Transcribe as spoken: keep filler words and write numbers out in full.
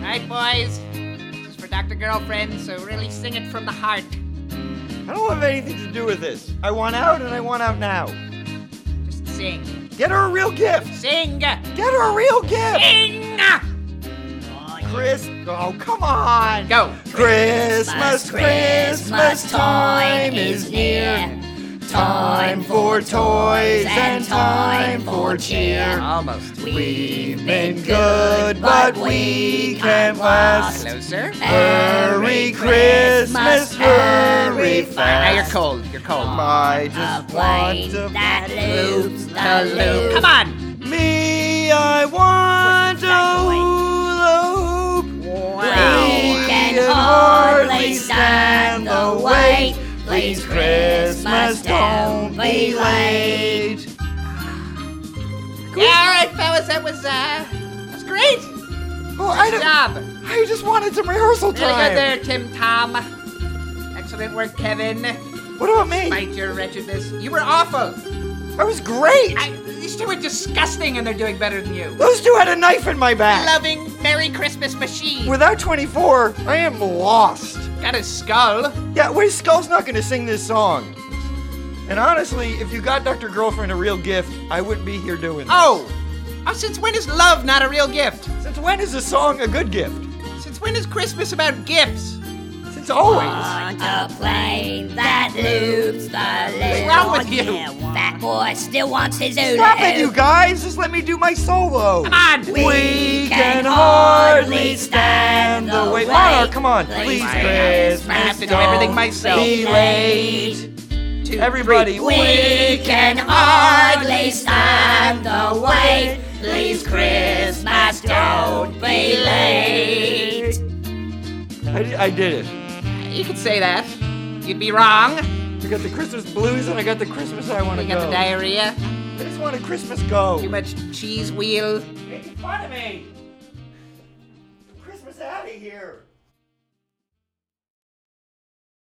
Alright, boys. This is for Doctor Girlfriend, so really sing it from the heart. I don't have anything to do with this. I want out, and I want out now. Just sing. Get her a real gift. Sing! Get her a real gift. Sing! Chris, oh, come on. Go. Christmas, Christmas time is near. Time for toys and time for cheer. Almost. We've been good, but we can't last. Closer. Hurry, Christmas, hurry fast. Now you're cold. You're cold. I just want to that loops The loop. Come on. Me, I want a hula hoop. We can hardly stand the wait. Please, Christmas, don't be late. Yeah, all right, fellas. That was, uh, that was great. Oh, I, Good don't- job. I just wanted some rehearsal Really time. good there, Tim Tom. Excellent work, Kevin. What about me? Despite your wretchedness, you were awful. I was great. I, these two are disgusting, and they're doing better than you. Those two had a knife in my back. Loving Merry Christmas machine. Without twenty-four, I am lost. Got a skull. Yeah, wait, Skull's not gonna sing this song. And honestly, if you got Doctor Girlfriend a real gift, I wouldn't be here doing this. Oh. Oh, since when is love not a real gift? Since when is a song a good gift? Since when is Christmas about gifts? Since always. On a plane that loops the loop. What's wrong with you? Fat boy still wants his hula Stop it, you hoop. guys! Just let me do my solo. Come on. We can hardly stand the wait. Monarch, come on. Please, Christmas, I have to do everything myself. be late. Two, Everybody, three. We can hardly stand the wait. Please, Christmas, don't be late. I, di- I did it. You could say that. You'd be wrong. I got the Christmas blues and I got the Christmas I want to You go. got the diarrhea. I just want a Christmas go. Too much cheese wheel. Making fun of me. Christmas out of here.